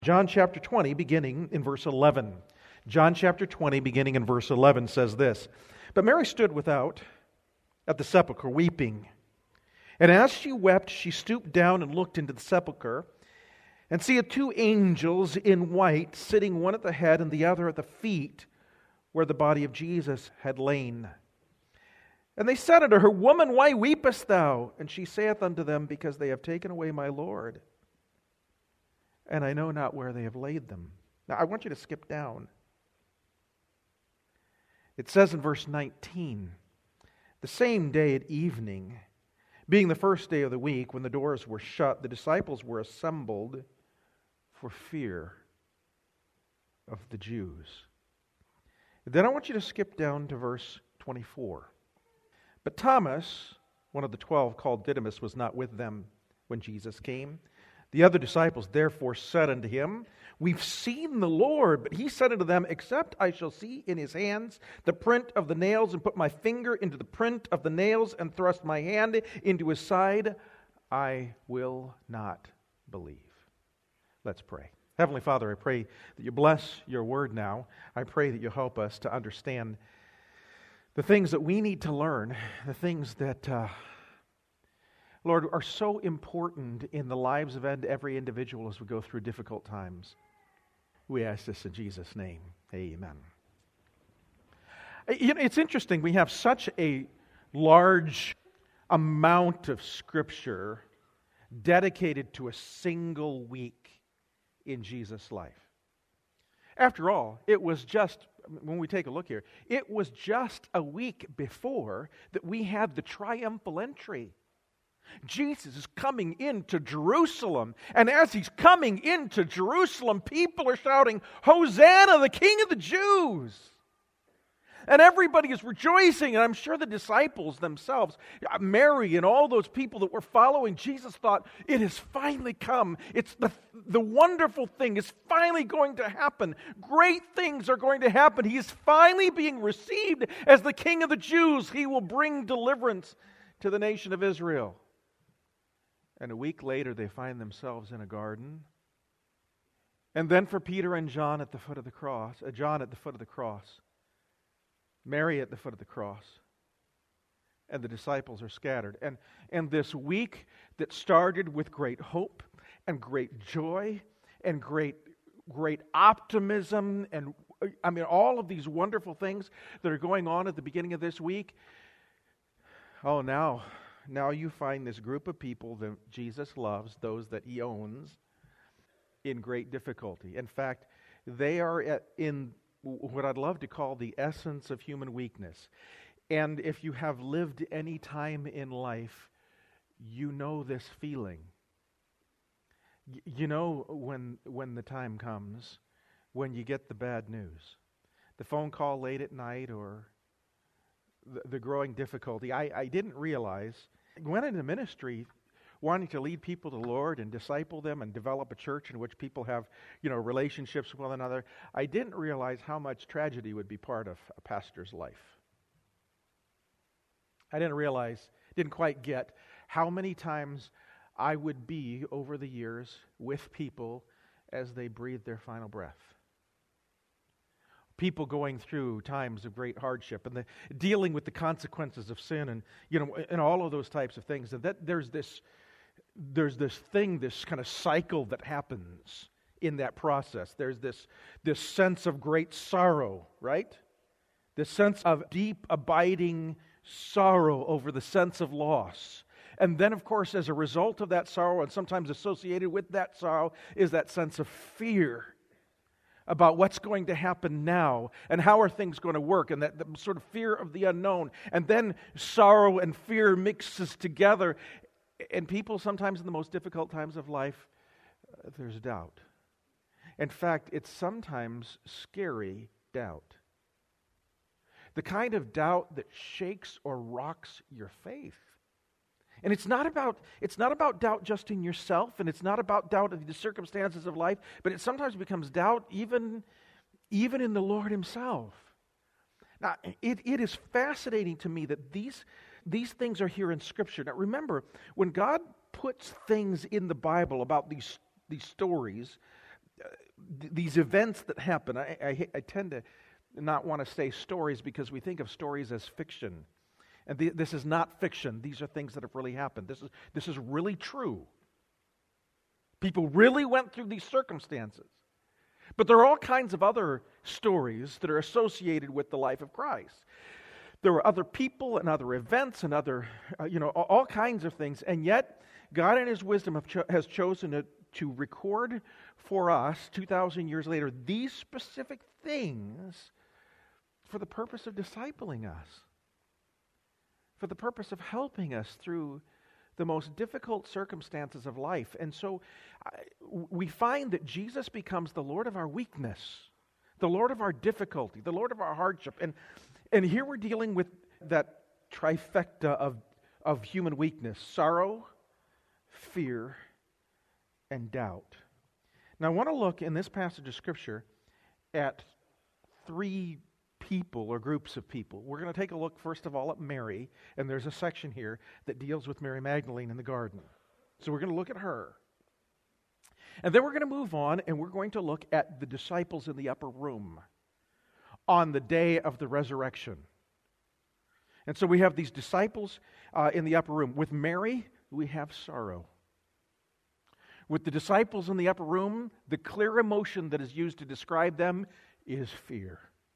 John chapter 20, beginning in verse 11. John chapter 20, beginning in verse 11, says this: "But Mary stood without at the sepulchre, weeping. And as she wept, she stooped down and looked into the sepulchre, and seeth two angels in white, sitting one at the head and the other at the feet, where the body of Jesus had lain. And they said unto her, Woman, why weepest thou? And she saith unto them, Because they have taken away my Lord, and I know not where they have laid them." Now, I want you to skip down. It says in verse 19, "The same day at evening, being the first day of the week, when the doors were shut, the disciples were assembled for fear of the Jews." Then I want you to skip down to verse 24. "But Thomas, one of the 12, called Didymus, was not with them when Jesus came. The other disciples therefore said unto him, We've seen the Lord. But he said unto them, Except I shall see in his hands the print of the nails, and put my finger into the print of the nails, and thrust my hand into his side, I will not believe." Let's pray. Heavenly Father, I pray that you bless your word now. I pray that you help us to understand the things that we need to learn, the things that Lord, are so important in the lives of every individual as we go through difficult times. We ask this in Jesus' name. Amen. You know, it's interesting. We have such a large amount of Scripture dedicated to a single week in Jesus' life. After all, it was just, when we take a look here, it was just a week before that we had the triumphal entry. Jesus is coming into Jerusalem, and as he's coming into Jerusalem, people are shouting, Hosanna, the King of the Jews! And everybody is rejoicing, and I'm sure the disciples themselves, Mary and all those people that were following Jesus, thought, it has finally come. It's the wonderful thing is finally going to happen. Great things are going to happen. He is finally being received as the King of the Jews. He will bring deliverance to the nation of Israel. And a week later, they find themselves in a garden. And then for Peter and John at the foot of the cross, Mary at the foot of the cross, and the disciples are scattered. And this week that started with great hope and great joy and great optimism, and I mean all of these wonderful things that are going on at the beginning of this week, now you find this group of people that Jesus loves, those that he owns, in great difficulty. In fact, they are in what I'd love to call the essence of human weakness. And if you have lived any time in life, you know this feeling. You know when the time comes, when you get the bad news. The phone call late at night, or the growing difficulty. I didn't realize, I went into ministry wanting to lead people to the Lord and disciple them and develop a church in which people have, relationships with one another. I didn't realize how much tragedy would be part of a pastor's life. I didn't quite get how many times I would be over the years with people as they breathed their final breath. People going through times of great hardship and dealing with the consequences of sin, and and all of those types of things. And that there's this kind of cycle that happens in that process. There's this sense of great sorrow, right? This sense of deep, abiding sorrow over the sense of loss. And then, of course, as a result of that sorrow, and sometimes associated with that sorrow, is that sense of fear about what's going to happen now, and how are things going to work, and that the sort of fear of the unknown. And then sorrow and fear mixes together, and people sometimes in the most difficult times of life, there's doubt. In fact, it's sometimes scary doubt. The kind of doubt that shakes or rocks your faith. And it's not about doubt just in yourself, and it's not about doubt in the circumstances of life, but it sometimes becomes doubt even in the Lord himself. Now, it is fascinating to me that these things are here in Scripture. Now, remember, when God puts things in the Bible about these stories, these events that happen. I tend to not want to say stories because we think of stories as fiction. And this is not fiction. These are things that have really happened. This is really true. People really went through these circumstances. But there are all kinds of other stories that are associated with the life of Christ. There were other people and other events and other, all kinds of things. And yet, God in His wisdom has chosen to record for us, 2,000 years later, these specific things for the purpose of discipling us, for the purpose of helping us through the most difficult circumstances of life. And so we find that Jesus becomes the Lord of our weakness, the Lord of our difficulty, the Lord of our hardship. And here we're dealing with that trifecta of human weakness: sorrow, fear, and doubt. Now I want to look in this passage of Scripture at three people or groups of people. We're going to take a look first of all at Mary, and there's a section here that deals with Mary Magdalene in the garden. So we're going to look at her. And then we're going to move on and we're going to look at the disciples in the upper room on the day of the resurrection. And so we have these disciples in the upper room. With Mary, we have sorrow. With the disciples in the upper room, the clear emotion that is used to describe them is fear.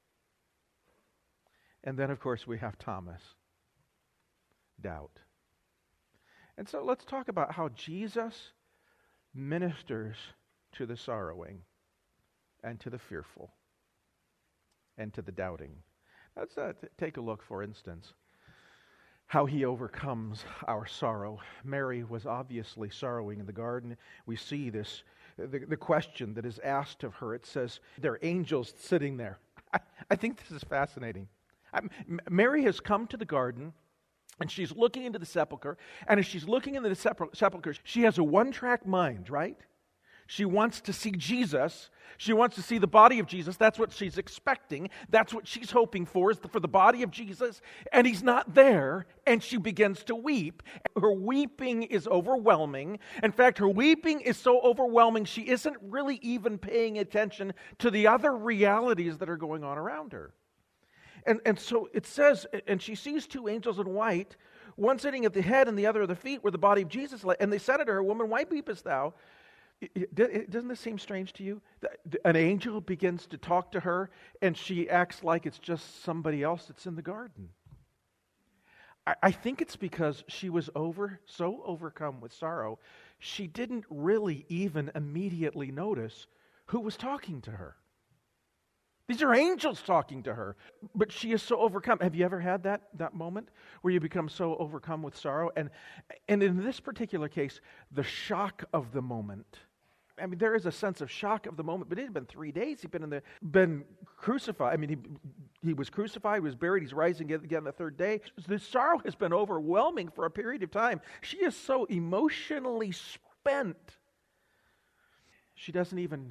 And then, of course, we have Thomas, doubt. And so let's talk about how Jesus ministers to the sorrowing and to the fearful and to the doubting. Let's take a look, for instance, how He overcomes our sorrow. Mary was obviously sorrowing in the garden. We see this, the question that is asked of her. It says, there are angels sitting there. I think this is fascinating. Mary has come to the garden, and she's looking into the sepulcher, and as she's looking into the sepulcher, she has a one-track mind, right? She wants to see Jesus. She wants to see the body of Jesus. That's what she's expecting. That's what she's hoping for, is for the body of Jesus, and He's not there, and she begins to weep. Her weeping is overwhelming. In fact, her weeping is so overwhelming, she isn't really even paying attention to the other realities that are going on around her. And so it says, and she sees two angels in white, one sitting at the head and the other at the feet, where the body of Jesus lay. And they said unto her, Woman, why weepest thou? Doesn't this seem strange to you? An angel begins to talk to her, and she acts like it's just somebody else that's in the garden. I think it's because she was so overcome with sorrow, she didn't really even immediately notice who was talking to her. These are angels talking to her, but she is so overcome. Have you ever had that moment where you become so overcome with sorrow? And in this particular case, the shock of the moment. I mean, there is a sense of shock of the moment, but it had been 3 days. He'd been crucified. I mean, he was crucified, he was buried, he's rising again the third day. The sorrow has been overwhelming for a period of time. She is so emotionally spent. She doesn't even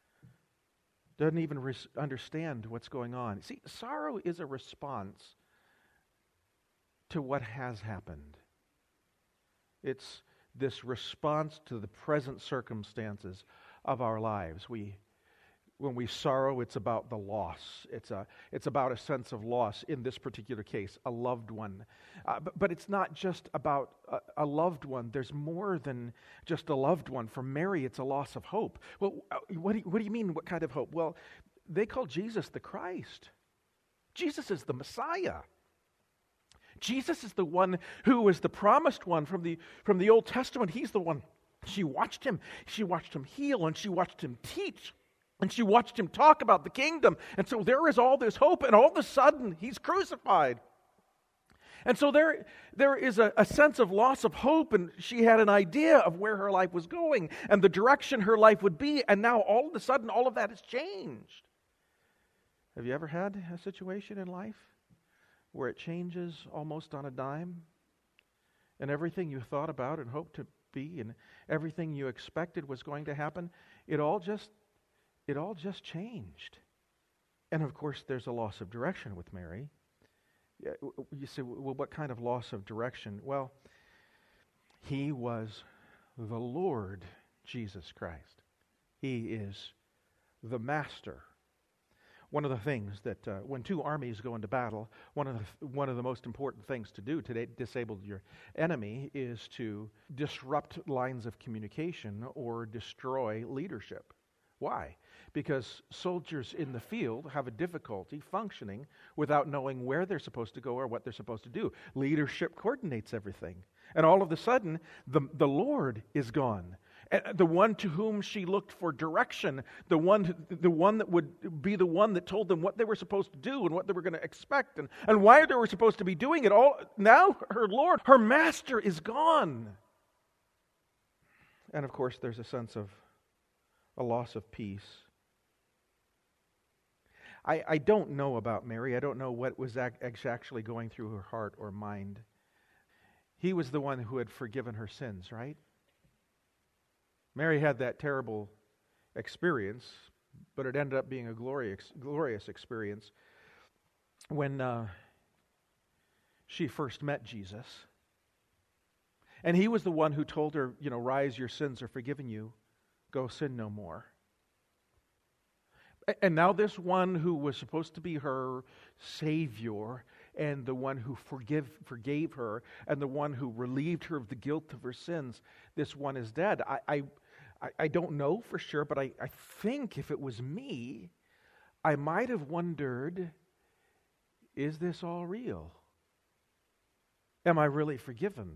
understand what's going on. See, sorrow is a response to what has happened. It's this response to the present circumstances of our lives. When we sorrow, it's about the loss. It's about a sense of loss. In this particular case, a loved one. But it's not just about a loved one. There's more than just a loved one. For Mary, it's a loss of hope. Well, what do you mean? What kind of hope? Well, they call Jesus the Christ. Jesus is the Messiah. Jesus is the one who was the promised one from the Old Testament. He's the one. She watched him heal, and she watched him teach. And she watched him talk about the kingdom. And so there is all this hope, and all of a sudden, he's crucified. And so there is a sense of loss of hope, and she had an idea of where her life was going and the direction her life would be, and now all of a sudden, all of that has changed. Have you ever had a situation in life where it changes almost on a dime, and everything you thought about and hoped to be, and everything you expected was going to happen, it all just changed. And of course, there's a loss of direction with Mary. You say, well, what kind of loss of direction? Well, He was the Lord Jesus Christ. He is the Master. One of the things that when two armies go into battle, one of the most important things to do to disable your enemy is to disrupt lines of communication or destroy leadership. Why? Because soldiers in the field have a difficulty functioning without knowing where they're supposed to go or what they're supposed to do. Leadership coordinates everything. And all of a sudden, the Lord is gone. The one to whom she looked for direction, the one that would be the one that told them what they were supposed to do and what they were going to expect and why they were supposed to be doing it all. Now her Lord, her Master is gone. And of course, there's a sense of a loss of peace. I don't know about Mary. I don't know what was actually going through her heart or mind. He was the one who had forgiven her sins, right? Mary had that terrible experience, but it ended up being a glorious experience when she first met Jesus. And he was the one who told her, rise, your sins are forgiven you. Go sin no more. And now this one who was supposed to be her Savior and the one who forgave her and the one who relieved her of the guilt of her sins, this one is dead. I don't know for sure, but I think if it was me, I might have wondered, is this all real? Am I really forgiven?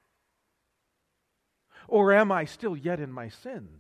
Or am I still yet in my sins?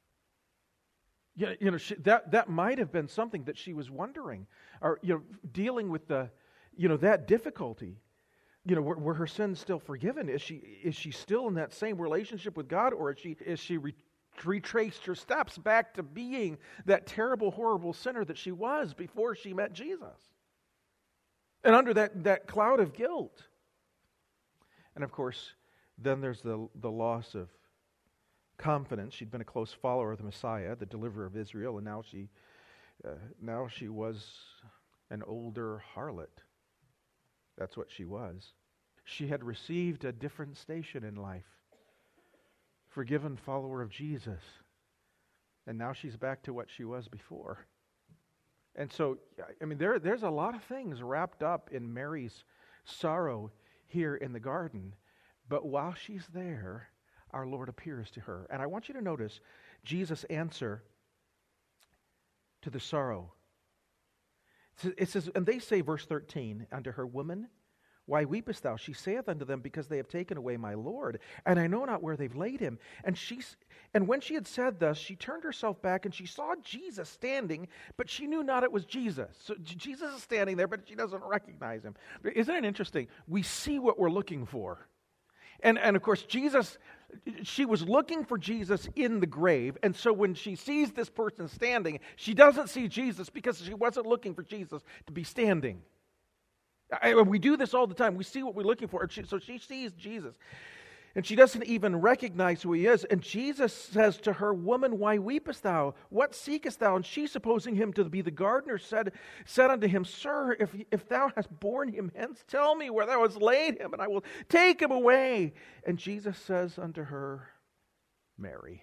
That might have been something that she was wondering, or dealing with that difficulty. Were her sins still forgiven? Is she still in that same relationship with God, or is she retraced her steps back to being that terrible, horrible sinner that she was before she met Jesus? And under that cloud of guilt. And of course, then there's the loss of confidence. She'd been a close follower of the Messiah, the deliverer of Israel, and now she was an older harlot. That's what she was. She had received a different station in life. Forgiven follower of Jesus. And now she's back to what she was before. And so, there's a lot of things wrapped up in Mary's sorrow here in the garden. But while she's there, our Lord appears to her. And I want you to notice Jesus' answer to the sorrow. It says, and they say, verse 13, unto her, Woman, why weepest thou? She saith unto them, Because they have taken away my Lord, and I know not where they've laid him. And when she had said thus, she turned herself back, and she saw Jesus standing, but she knew not it was Jesus. So Jesus is standing there, but she doesn't recognize him. Isn't it interesting? We see what we're looking for. And of course, she was looking for Jesus in the grave, and so when she sees this person standing, she doesn't see Jesus because she wasn't looking for Jesus to be standing. We do this all the time. We see what we're looking for. So she sees Jesus, and she doesn't even recognize who he is. And Jesus says to her, Woman, why weepest thou? What seekest thou? And she, supposing him to be the gardener, said unto him, Sir, if thou hast borne him hence, tell me where thou hast laid him, and I will take him away. And Jesus says unto her, Mary.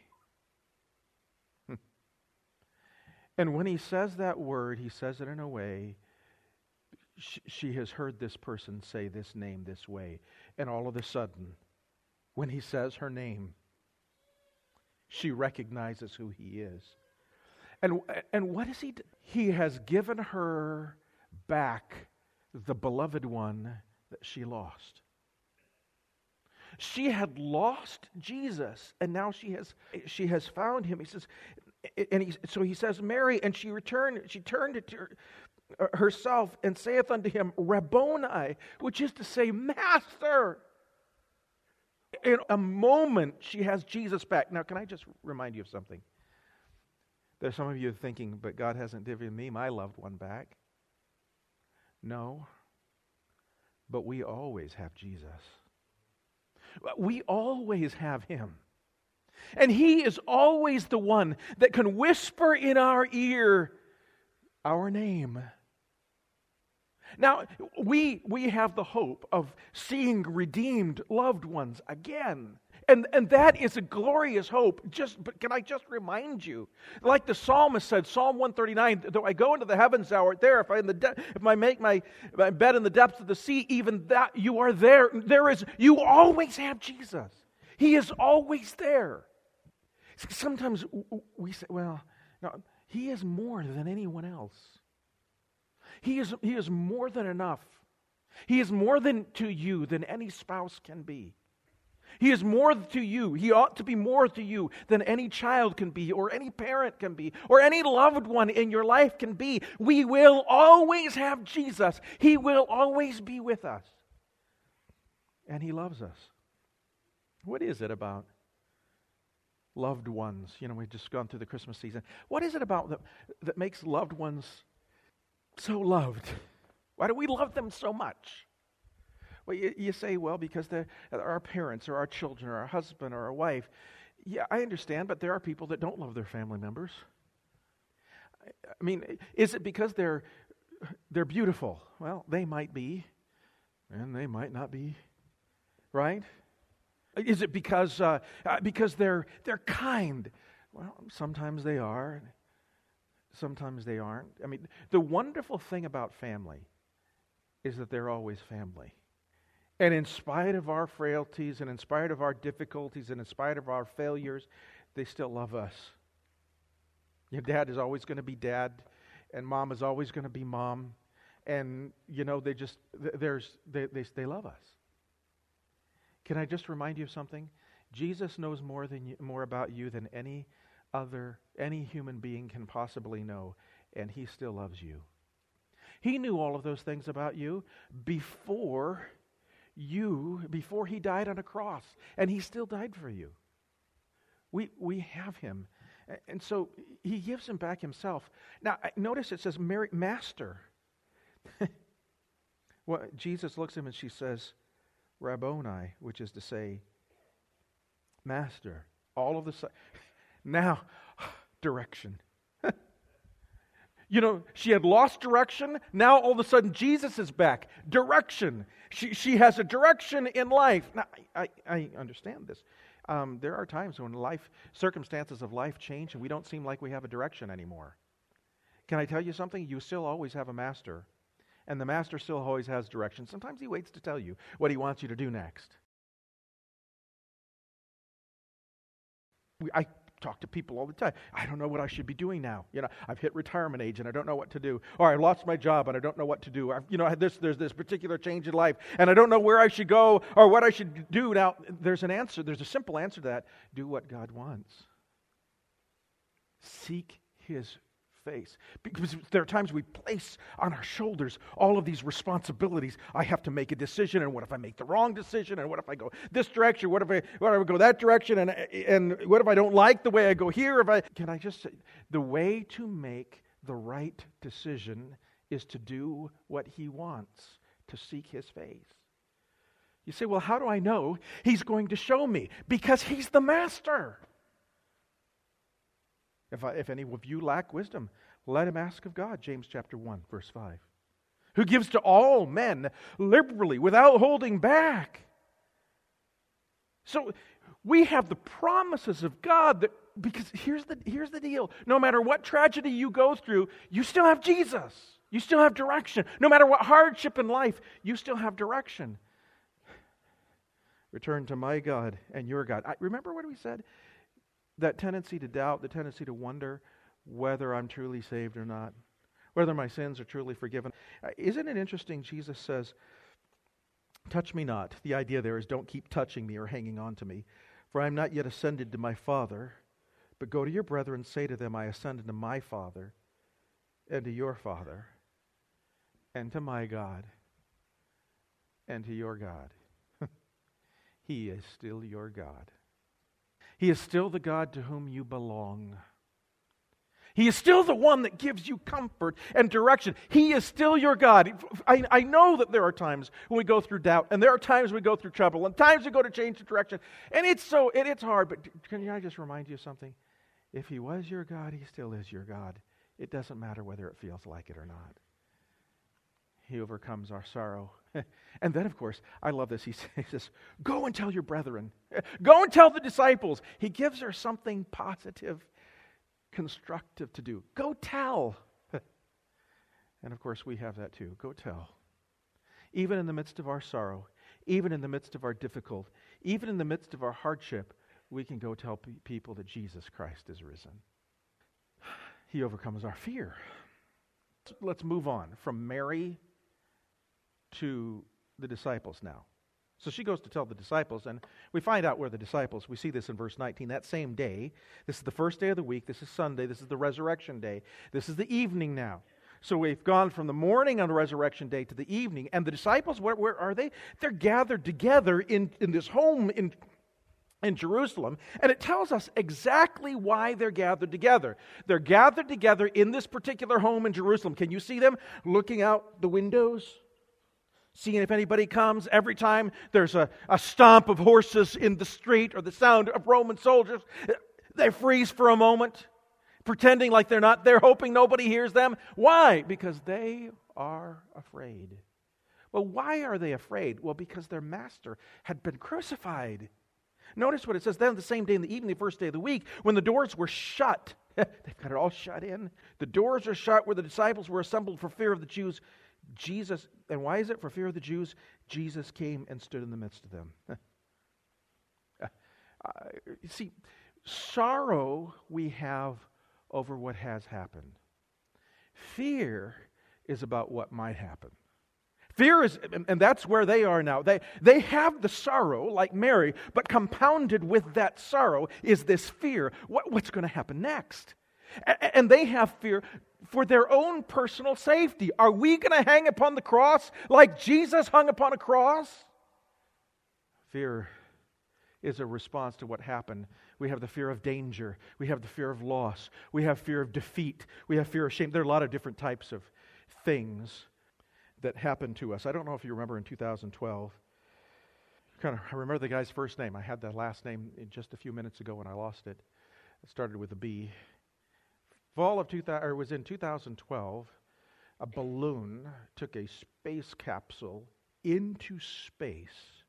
And when he says that word, he says it in a way, she has heard this person say this name this way. And all of a sudden, when he says her name, she recognizes who he is. And what has he done? He has given her back the beloved one that she lost. She had lost Jesus, and now she has found him. He says, so he says, Mary, and she turned to herself and saith unto him, Rabboni, which is to say, Master. In a moment, she has Jesus back. Now, can I just remind you of something? There's some of you thinking, but God hasn't given me my loved one back. No, but we always have Jesus. We always have him. And he is always the one that can whisper in our ear our name. Now, we have the hope of seeing redeemed loved ones again. And that is a glorious hope. But can I just remind you, like the psalmist said, Psalm 139, though I go into the heavens, thou art there. If I make my bed in the depths of the sea, even that you are there. You always have Jesus. He is always there. Sometimes we say, well, no, He is more than anyone else. He is more than enough. He is more to you than any spouse can be. He is more to you. He ought to be more to you than any child can be, or any parent can be, or any loved one in your life can be. We will always have Jesus. He will always be with us. And He loves us. What is it about loved ones? We've just gone through the Christmas season. What is it about that makes loved ones so loved? Why do we love them so much? Well, you say, well, because they're our parents or our children or our husband or our wife. Yeah, I understand, but there are people that don't love their family members. I mean, is it because they're beautiful? Well, they might be, and they might not be, right? Is it because they're kind? Well, sometimes they are, sometimes they aren't. I mean, the wonderful thing about family is that they're always family. And in spite of our frailties, and in spite of our difficulties, and in spite of our failures, they still love us. Your dad is always going to be dad, and mom is always going to be mom. And, they love us. Can I just remind you of something? Jesus knows more about you than any human being can possibly know, and He still loves you. He knew all of those things about you before He died on a cross, and He still died for you. We have Him, and so He gives Him back Himself. Now, notice it says, Master. Well, Jesus looks at Him and she says, Rabboni, which is to say, Master. All of the now, direction. She had lost direction. Now all of a sudden Jesus is back. Direction. She has a direction in life. Now, I understand this. There are times when circumstances of life change and we don't seem like we have a direction anymore. Can I tell you something? You still always have a master. And the master still always has direction. Sometimes He waits to tell you what He wants you to do next. I talk to people all the time. I don't know what I should be doing now. I've hit retirement age and I don't know what to do. Or I lost my job and I don't know what to do. There's this particular change in life and I don't know where I should go or what I should do. Now, there's an answer. There's a simple answer to that. Do what God wants. Seek His face. Because there are times we place on our shoulders all of these responsibilities. I have to make a decision, and what if I make the wrong decision? And what if I go this direction? What if I go that direction? And what if I don't like the way I go here? Can I just say, the way to make the right decision is to do what He wants, to seek His face. You say, well, how do I know He's going to show me? Because He's the master. If any of you lack wisdom, let him ask of God, James chapter 1, verse 5. Who gives to all men liberally, without holding back. So we have the promises of God, because here's the deal. No matter what tragedy you go through, you still have Jesus. You still have direction. No matter what hardship in life, you still have direction. Return to my God and your God. Remember what we said? That tendency to doubt, the tendency to wonder whether I'm truly saved or not, whether my sins are truly forgiven. Isn't it interesting? Jesus says, touch me not. The idea there is don't keep touching me or hanging on to me, for I am not yet ascended to my Father, but go to your brethren, say to them, I ascended to my Father and to your Father and to my God and to your God. He is still your God. He is still the God to whom you belong. He is still the one that gives you comfort and direction. He is still your God. I know that there are times when we go through doubt, and there are times we go through trouble, and times we go to change the direction. And it's hard, but can I just remind you of something? If He was your God, He still is your God. It doesn't matter whether it feels like it or not. He overcomes our sorrow. And then, of course, I love this. He says, go and tell your brethren. Go and tell the disciples. He gives her something positive, constructive to do. Go tell. And of course, we have that too. Go tell. Even in the midst of our sorrow, even in the midst of our difficulty, even in the midst of our hardship, we can go tell people that Jesus Christ is risen. He overcomes our fear. Let's move on from Mary to the disciples now. So she goes to tell the disciples, and we find out where the disciples, we see this in verse 19, that same day. This is the first day of the week. This is Sunday. This is the resurrection day. This is the evening now. So we've gone from the morning on the resurrection day to the evening. And the disciples, where are they? They're gathered together in this home in Jerusalem. And it tells us exactly why they're gathered together. They're gathered together in this particular home in Jerusalem. Can you see them looking out the windows? Seeing if anybody comes. Every time there's a stomp of horses in the street or the sound of Roman soldiers, they freeze for a moment, pretending like they're not there, hoping nobody hears them. Why? Because they are afraid. Well, why are they afraid? Well, because their master had been crucified. Notice what it says. Then the same day in the evening, the first day of the week, when the doors were shut, they've got it all shut in. The doors are shut where the disciples were assembled for fear of the Jews. Jesus, and why is it for fear of the Jews? Jesus came and stood in the midst of them. You see, sorrow we have over what has happened. Fear is about what might happen. Fear is, and that's where they are now. They have the sorrow, like Mary, but compounded with that sorrow is this fear. What's going to happen next? And they have fear for their own personal safety. Are we going to hang upon the cross like Jesus hung upon a cross? Fear is a response to what happened. We have the fear of danger. We have the fear of loss. We have fear of defeat. We have fear of shame. There are a lot of different types of things that happen to us. I don't know if you remember in 2012. I remember the guy's first name. I had the last name just a few minutes ago when I lost it. It started with a B. It was in 2012, a balloon took a space capsule into space,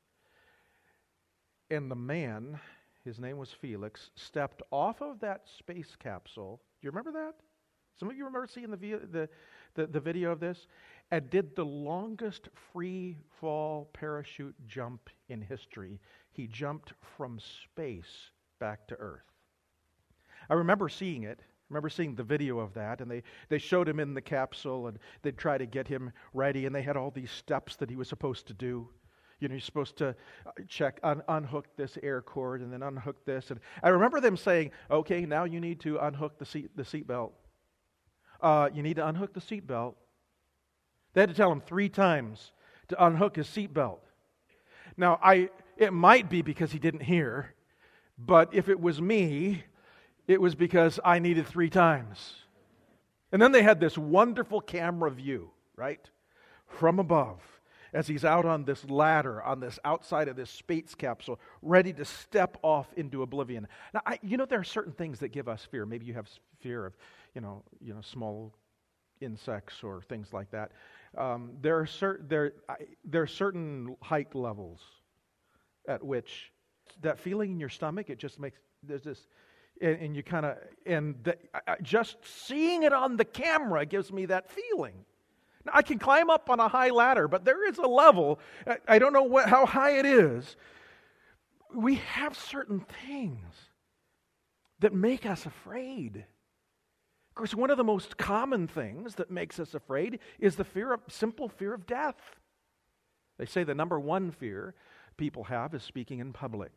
and the man, his name was Felix, stepped off of that space capsule. Do you remember that? Some of you remember seeing the video of this? And did the longest free fall parachute jump in history. He jumped from space back to Earth. I remember seeing it. I remember seeing the video of that, and they showed him in the capsule, and they'd try to get him ready, and they had all these steps that he was supposed to do. You know, you're supposed to unhook this air cord, and then unhook this. And I remember them saying, okay, now you need to unhook the seat belt. You need to unhook the seat belt. They had to tell him 3 times to unhook his seat belt. Now, it might be because he didn't hear, but if it was me, it was because I needed 3 times. And then they had this wonderful camera view, right? From above, as he's out on this ladder, on this outside of this space capsule, ready to step off into oblivion. Now, there are certain things that give us fear. Maybe you have fear of, small insects or things like that. There are certain height levels at which that feeling in your stomach, it just makes, there's this, and you kind of, just seeing it on the camera gives me that feeling. Now, I can climb up on a high ladder, but there is a level, I don't know how high it is. We have certain things that make us afraid. Of course, one of the most common things that makes us afraid is the simple fear of death. They say the number 1 fear people have is speaking in public.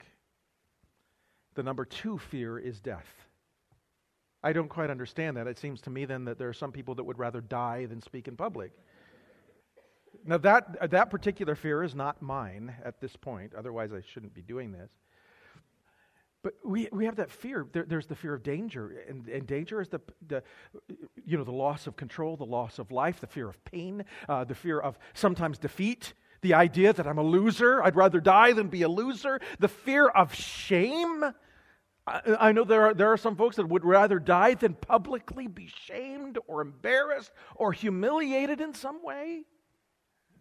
The number 2 fear is death. I don't quite understand that. It seems to me then that there are some people that would rather die than speak in public. Now that particular fear is not mine at this point. Otherwise, I shouldn't be doing this. But we have that fear. There's the fear of danger, and danger is the loss of control, the loss of life, the fear of pain, the fear of sometimes defeat. The idea that I'm a loser, I'd rather die than be a loser. The fear of shame. I know there are some folks that would rather die than publicly be shamed or embarrassed or humiliated in some way.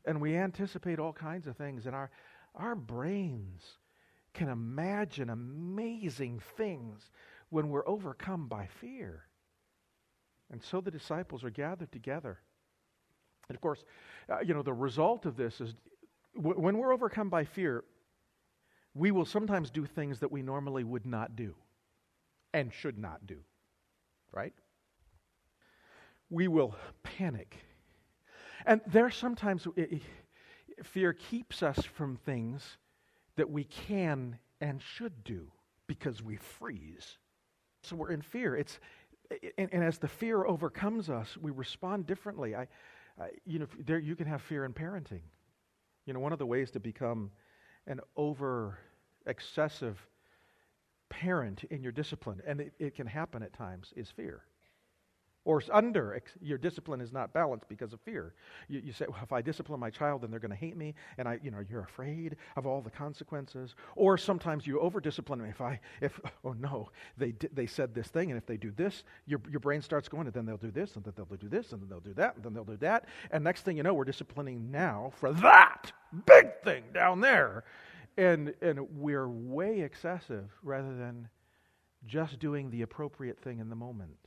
And we anticipate all kinds of things, and our brains can imagine amazing things when we're overcome by fear. And so the disciples are gathered together. And of course, the result of this is when we're overcome by fear, we will sometimes do things that we normally would not do and should not do, right? We will panic. And there sometimes fear keeps us from things that we can and should do because we freeze. So we're in fear. And as the fear overcomes us, we respond differently. You can have fear in parenting. One of the ways to become an excessive parent in your discipline, and it can happen at times, is fear. Or your discipline is not balanced because of fear. You say, well, if I discipline my child, then they're going to hate me, and you're afraid of all the consequences. Or sometimes you over-discipline me. They said this thing, and if they do this, your brain starts going, and then they'll do this, and then they'll do this, and then they'll do that, and then they'll do that. And next thing you know, we're disciplining now for that big thing down there. And we're way excessive rather than just doing the appropriate thing in the moment.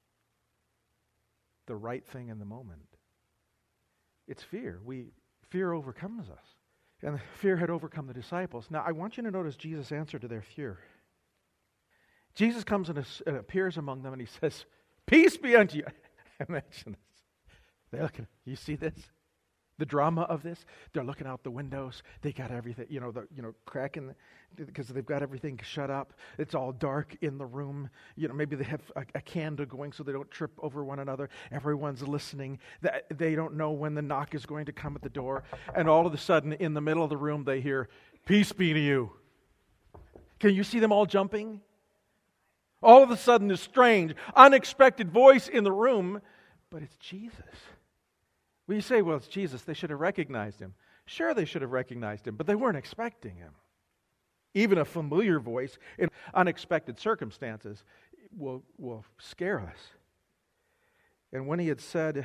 The right thing in the moment. It's fear. Fear overcomes us. And fear had overcome the disciples. Now, I want you to notice Jesus' answer to their fear. Jesus comes and appears among them and he says, "Peace be unto you." Imagine this. They're looking, you see this? The drama of this? They're looking out the windows. They got everything, cracking, because they've got everything shut up. It's all dark in the room. Maybe they have a candle going so they don't trip over one another. Everyone's listening. They don't know when the knock is going to come at the door. And all of a sudden, in the middle of the room, they hear, "Peace be to you." Can you see them all jumping? All of a sudden, this strange, unexpected voice in the room, but it's Jesus. Well, you say, well, it's Jesus. They should have recognized him. Sure, they should have recognized him, but they weren't expecting him. Even a familiar voice in unexpected circumstances will scare us. And when he had so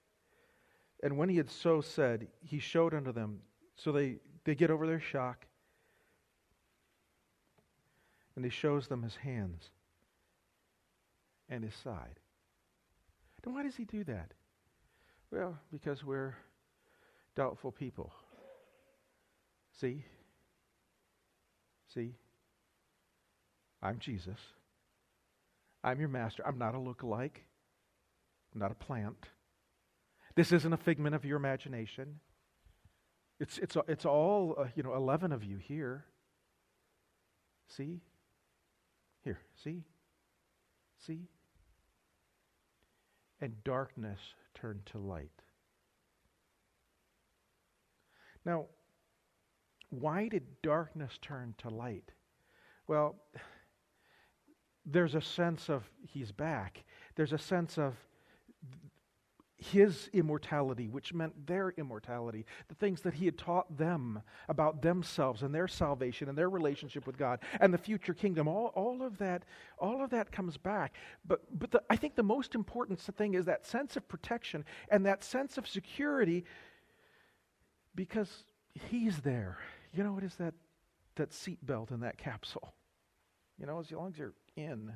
said, he showed unto them. So they get over their shock, and he shows them his hands and his side. Then why does he do that? Well, because we're doubtful people. See? I'm Jesus. I'm your master. I'm not a look-alike. I'm not a plant. This isn't a figment of your imagination. It's all 11 of you here. See? Here, see? And darkness turned to light. Now, why did darkness turn to light? Well, there's a sense of he's back. There's a sense of his immortality, which meant their immortality, the things that he had taught them about themselves and their salvation and their relationship with God and the future kingdom. All of that comes back. But I think the most important thing is that sense of protection and that sense of security, because he's there. It is that seat belt in that capsule. As long as you're in,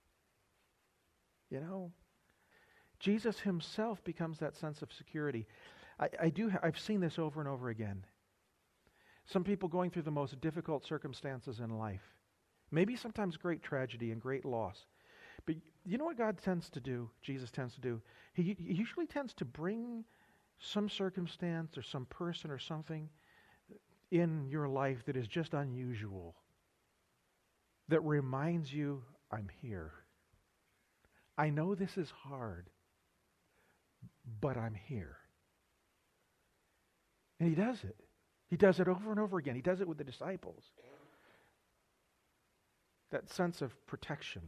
Jesus himself becomes that sense of security. I've seen this over and over again. Some people going through the most difficult circumstances in life. Maybe sometimes great tragedy and great loss. But you know what God tends to do, Jesus tends to do? He usually tends to bring some circumstance or some person or something in your life that is just unusual, that reminds you, I'm here. I know this is hard, but I'm here. And he does it. He does it over and over again. He does it with the disciples. That sense of protection.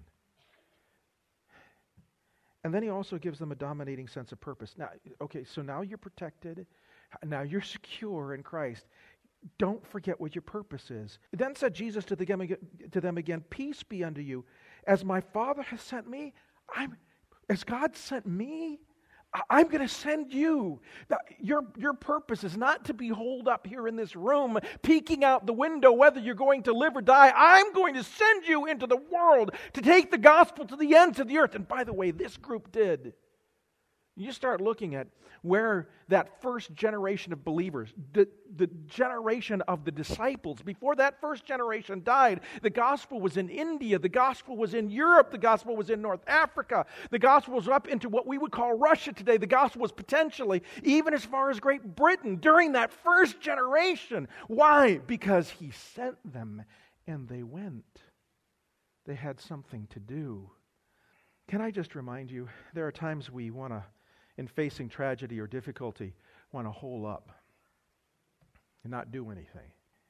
And then he also gives them a dominating sense of purpose. Now, okay, so now you're protected. Now you're secure in Christ. Don't forget what your purpose is. Then said Jesus to them again, "Peace be unto you. As my Father has sent me, as God sent me, I'm going to send you. Your purpose is not to be holed up here in this room, peeking out the window whether you're going to live or die. I'm going to send you into the world to take the gospel to the ends of the earth. And by the way, this group did. You start looking at where that first generation of believers, the generation of the disciples, before that first generation died, the gospel was in India, the gospel was in Europe, the gospel was in North Africa, the gospel was up into what we would call Russia today, the gospel was potentially even as far as Great Britain during that first generation. Why? Because he sent them and they went. They had something to do. Can I just remind you, there are times we want to, in facing tragedy or difficulty, want to hole up and not do anything.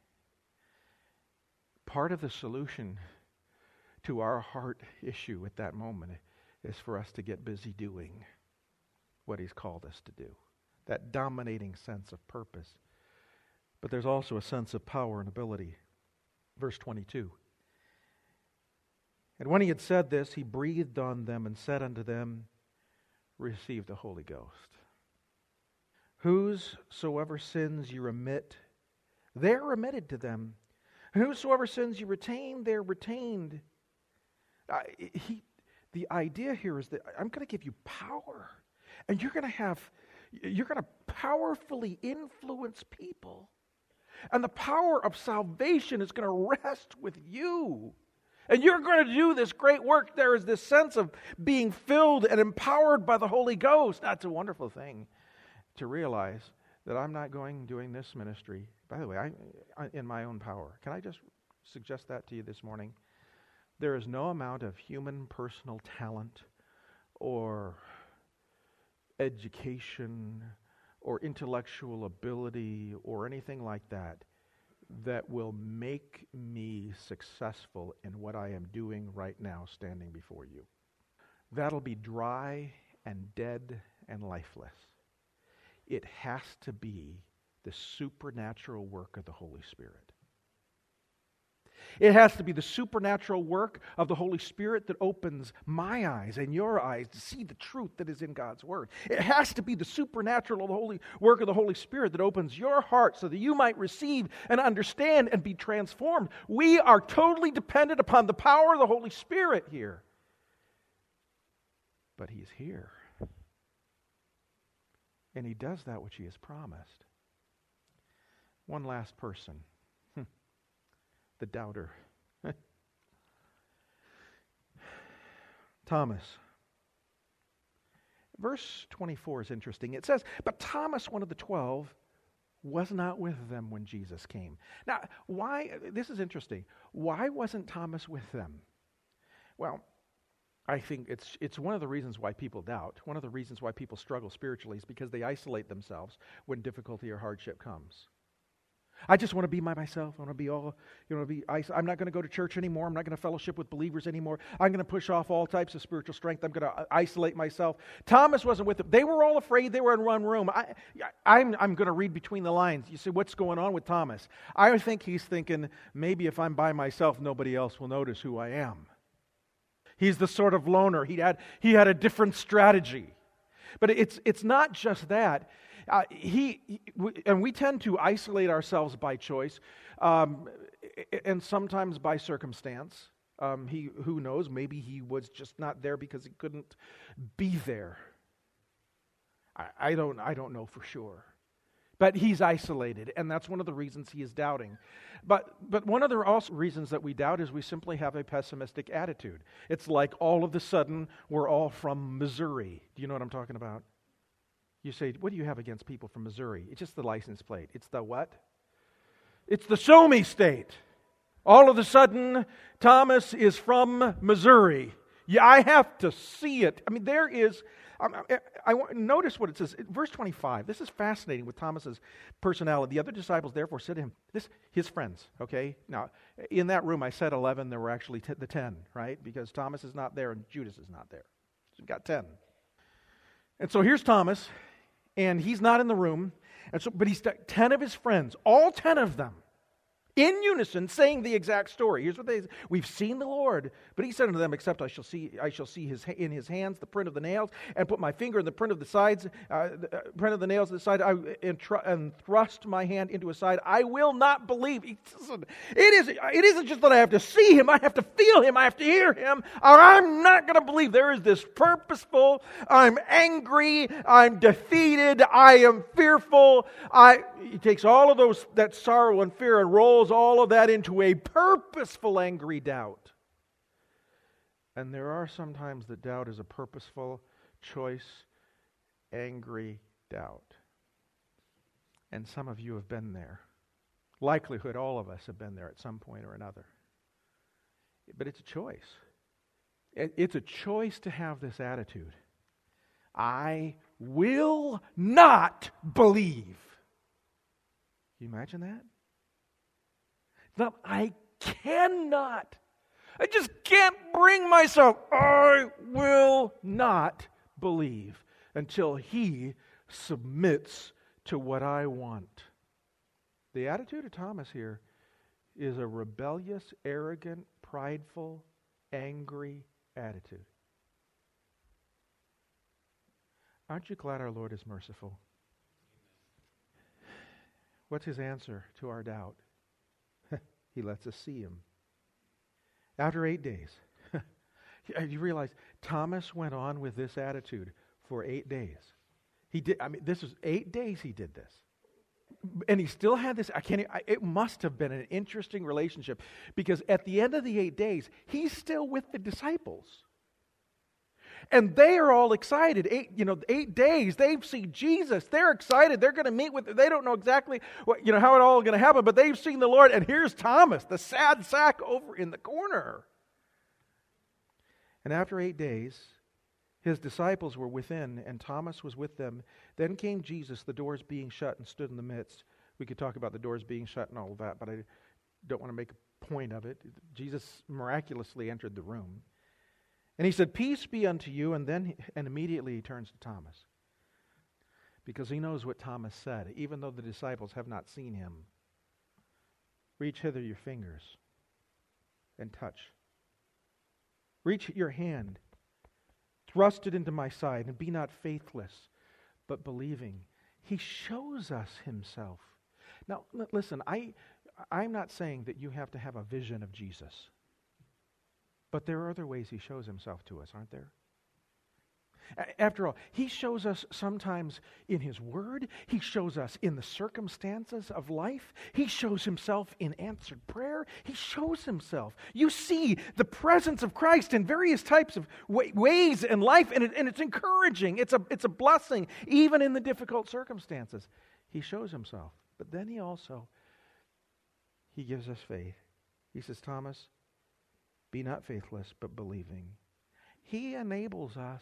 Part of the solution to our heart issue at that moment is for us to get busy doing what He's called us to do. That dominating sense of purpose. But there's also a sense of power and ability. Verse 22. And when He had said this, He breathed on them and said unto them, receive the Holy Ghost. Whosoever sins you remit, they're remitted to them. Whosoever sins you retain, they're retained. The idea here is that I'm going to give you power, and you're going to powerfully influence people. And the power of salvation is going to rest with you. And you're going to do this great work. There is this sense of being filled and empowered by the Holy Ghost. That's a wonderful thing to realize that I'm not doing this ministry, by the way, in my own power. Can I just suggest that to you this morning? There is no amount of human personal talent or education or intellectual ability or anything like that will make me successful in what I am doing right now standing before you. That'll be dry and dead and lifeless. It has to be the supernatural work of the Holy Spirit. It has to be the supernatural work of the Holy Spirit that opens my eyes and your eyes to see the truth that is in God's Word. It has to be the supernatural work of the Holy Spirit that opens your heart so that you might receive and understand and be transformed. We are totally dependent upon the power of the Holy Spirit here. But He's here. And He does that which He has promised. One last person. The doubter. Thomas. Verse 24 is interesting. It says, but Thomas, one of the 12, was not with them when Jesus came. Now, why? This is interesting. Why wasn't Thomas with them? Well, I think it's one of the reasons why people doubt. One of the reasons why people struggle spiritually is because they isolate themselves when difficulty or hardship comes. I just want to be myself. I want to be I'm not going to go to church anymore. I'm not going to fellowship with believers anymore. I'm going to push off all types of spiritual strength. I'm going to isolate myself. Thomas wasn't with them. They were all afraid. They were in one room. I'm going to read between the lines. You say, what's going on with Thomas? I think he's thinking, maybe if I'm by myself, nobody else will notice who I am. He's the sort of loner. He had a different strategy. But it's not just that. And we tend to isolate ourselves by choice, and sometimes by circumstance. Who knows? Maybe he was just not there because he couldn't be there. I don't know for sure. But he's isolated, and that's one of the reasons he is doubting. But one of the also reasons that we doubt is we simply have a pessimistic attitude. It's like all of a sudden we're all from Missouri. Do you know what I'm talking about? You say, what do you have against people from Missouri? It's just the license plate. It's the what? It's the show me state. All of a sudden, Thomas is from Missouri. Yeah, I have to see it. I mean, there is... notice what it says. Verse 25. This is fascinating with Thomas's personality. The other disciples therefore said to him, his friends, okay? Now, in that room I said 11, there were actually the 10, right? Because Thomas is not there and Judas is not there. So we've got 10. And so here's Thomas, and he's not in the room. But he's got 10 of his friends, all 10 of them, in unison, saying the exact story. Here's what they say. We've seen the Lord. But he said unto them, except I shall see in his hands the print of the nails, and put my finger in the print of the sides, print of the nails of the side, and thrust my hand into his side. I will not believe. It isn't just that I have to see him. I have to feel him. I have to hear him. Or I'm not going to believe. There is this purposeful, I'm angry, I'm defeated, I am fearful. He takes all of that sorrow and fear and rolls all of that into a purposeful angry doubt. And there are sometimes that doubt is a purposeful choice, angry doubt. And some of you have been there. Likelihood all of us have been there at some point or another. But it's a choice. It's a choice to have this attitude. I will not believe. Can you imagine that? No, I cannot. I just can't bring myself. I will not believe until he submits to what I want. The attitude of Thomas here is a rebellious, arrogant, prideful, angry attitude. Aren't you glad our Lord is merciful? What's his answer to our doubt? He lets us see him. After 8 days, you realize Thomas went on with this attitude for 8 days. This was 8 days he did this. And he still had this, it must have been an interesting relationship, because at the end of the 8 days, he's still with the disciples. And they are all excited. 8 days, they've seen Jesus. They're excited. They're going to meet with, they don't know exactly how it all going to happen, but they've seen the Lord. And here's Thomas, the sad sack over in the corner. And after 8 days, his disciples were within, and Thomas was with them. Then came Jesus, the doors being shut, and stood in the midst. We could talk about the doors being shut and all of that, but I don't want to make a point of it. Jesus miraculously entered the room. And he said, peace be unto you, and immediately he turns to Thomas. Because he knows what Thomas said, even though the disciples have not seen him. Reach hither your fingers and touch. Reach your hand, thrust it into my side, and be not faithless, but believing. He shows us himself. Now, listen, I'm not saying that you have to have a vision of Jesus. But there are other ways he shows himself to us, aren't there? After all, he shows us sometimes in his word. He shows us in the circumstances of life. He shows himself in answered prayer. He shows himself. You see the presence of Christ in various types of ways in life, and it's encouraging. It's a blessing, even in the difficult circumstances. He shows himself. But then he gives us faith. He says, Thomas, be not faithless, but believing. He enables us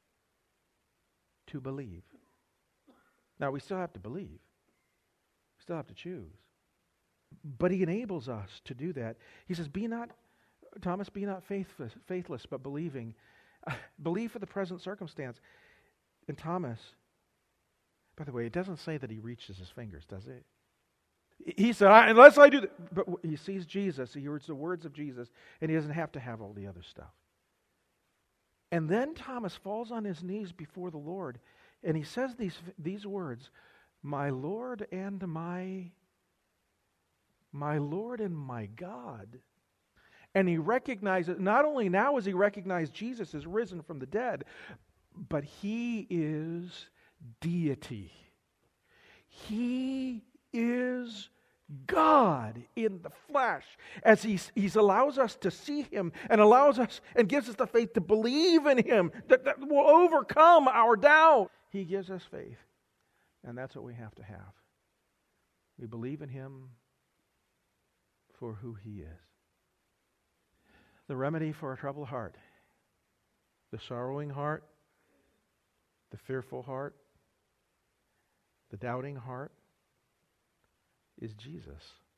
to believe. Now, we still have to believe. We still have to choose. But he enables us to do that. He says, Thomas, be not faithless, but believing. Believe for the present circumstance. And Thomas, by the way, it doesn't say that he reaches his fingers, does it? He said, unless I do that. But he sees Jesus, he hears the words of Jesus, and he doesn't have to have all the other stuff. And then Thomas falls on his knees before the Lord, and he says these words, my Lord and my God. And he recognizes, not only now has he recognized Jesus is risen from the dead, but he is deity. He is God in the flesh, as he allows us to see him and allows us and gives us the faith to believe in him that will overcome our doubt. He gives us faith, and that's what we have to have. We believe in him for who he is. The remedy for a troubled heart, the sorrowing heart, the fearful heart, the doubting heart, is Jesus.